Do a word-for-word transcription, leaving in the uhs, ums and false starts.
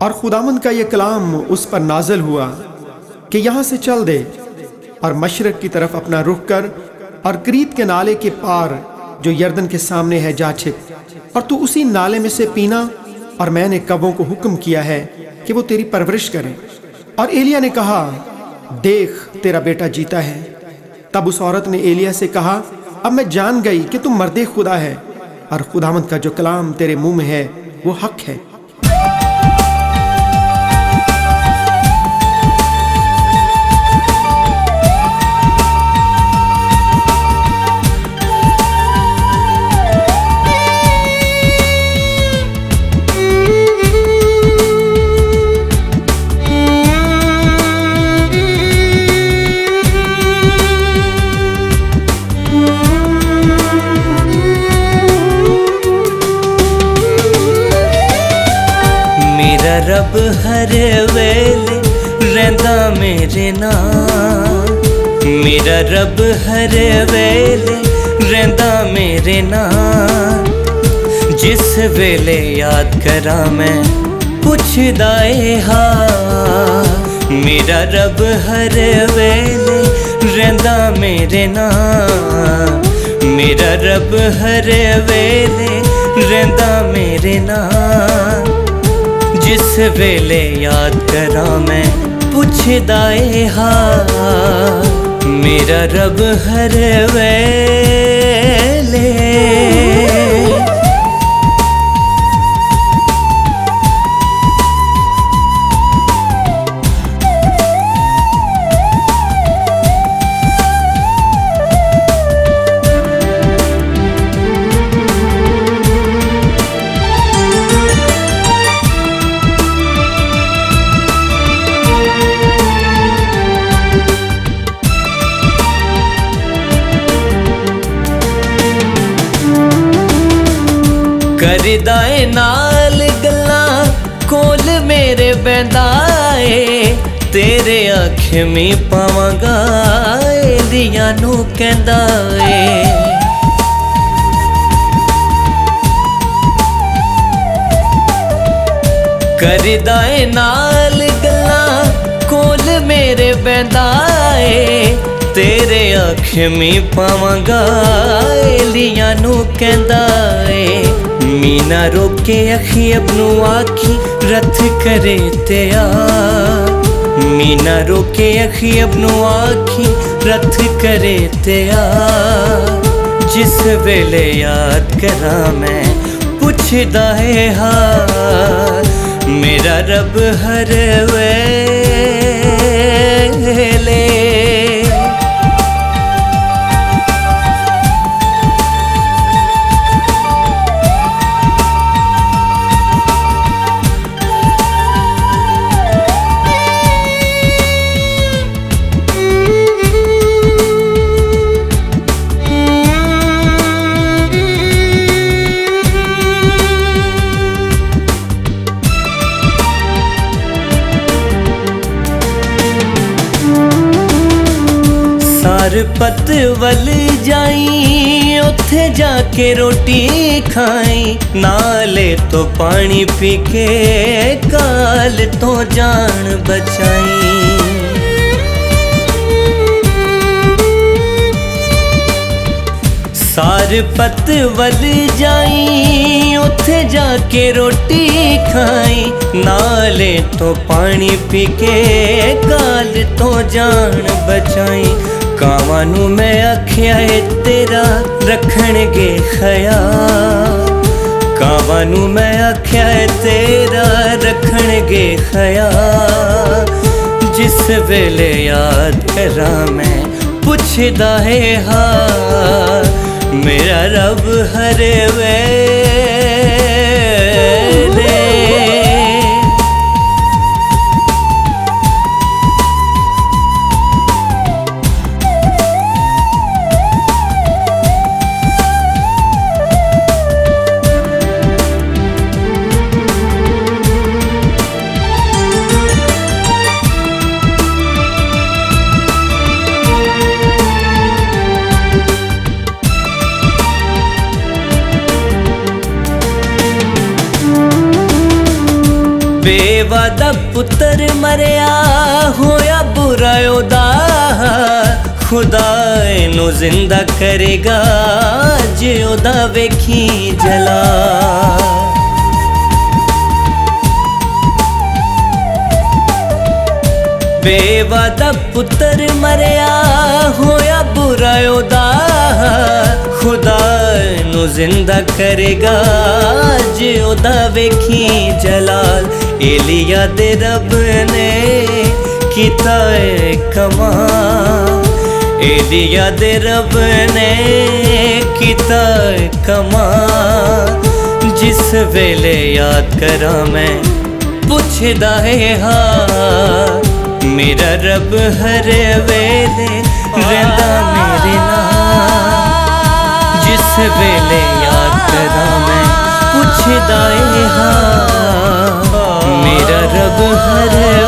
और खुदावंद का यह कलाम उस पर नाज़िल हुआ कि यहाँ से चल दे और मशरक की तरफ अपना रुख कर और क्रीत के नाले के पार जो यर्दन के सामने है जा छिप और तू उसी नाले में से पीना। और मैंने कब्बों को हुक्म किया है कि वो तेरी परवरिश करें। और एलिया ने कहा, देख तेरा बेटा जीता है। तब उस औरत ने एलिया से कहा, अब मैं जान गई कि तुम मर्दे खुदा है और खुदावंद का जो कलाम तेरे मुंह में है वो हक है। रब हर वेले रहंदा मेरे नाल, मेरा रब हर वेले रहंदा मेरे नाल। जिस वेले याद करा मैं पुछदा ए हाल, मेरा रब हर वेले रहंदा मेरे नाल, मेरा रब हर वेले रहंदा मेरे नाल। जिस वेले याद करा मैं पुछदा ए हाल, मेरा रब हर वेले। करदा ए नाल गल्लां कोल मेरे बैंदा ए, तेरे आखे में पावांगा एलिया नू कहंदा ए। करदा ए नाल गल्लां कोल मेरे बैंदा ए, तेरे आखे में पावांगा एलिया नू कहंदा ए। मीना रोके अखी अपनू आखी रथ करे तैयार, मीना रोके अखी अपनू आखी रथ करे तैयार। जिस वेले याद करा मैं पुछदा है हाल, मेरा रब हर वेले। पत वल जाई उथे जाके रोटी खाई, नाले तो पानी पी के काल तो जान बचाई। सार पत वल जाई उथे जाके रोटी खाई, नाले तो पानी पी के काल तो जान बचाई। कावां नू मैं आख्या है तेरा रखणगे ख्याल, कावां नू मैं आख्या है तेरा रखणगे ख्याल। जिस वेले याद करा मैं पुछदा है हाल, मेरा रब हर वेले। बेवादा पुत्र मरिया होया बुरा ओदा, खुदा इनू जिंदा करेगा जे ओदा वेखी जला। बेवादा पुत्र मरिया होया बुरा ओदा, खुदा इनू जिंदा करेगा जे ओदा वेखी जलाल। एलिया दे रब ने कीता कमाल, एलिया दे रब ने कीता कमाल। जिस वेले याद करा मैं पुछदा है हाल, मेरा रब हर वेले रहंदा मेरे नाल। जिस वेले याद करा मैं पुछदा है हाल, मेरा रब हर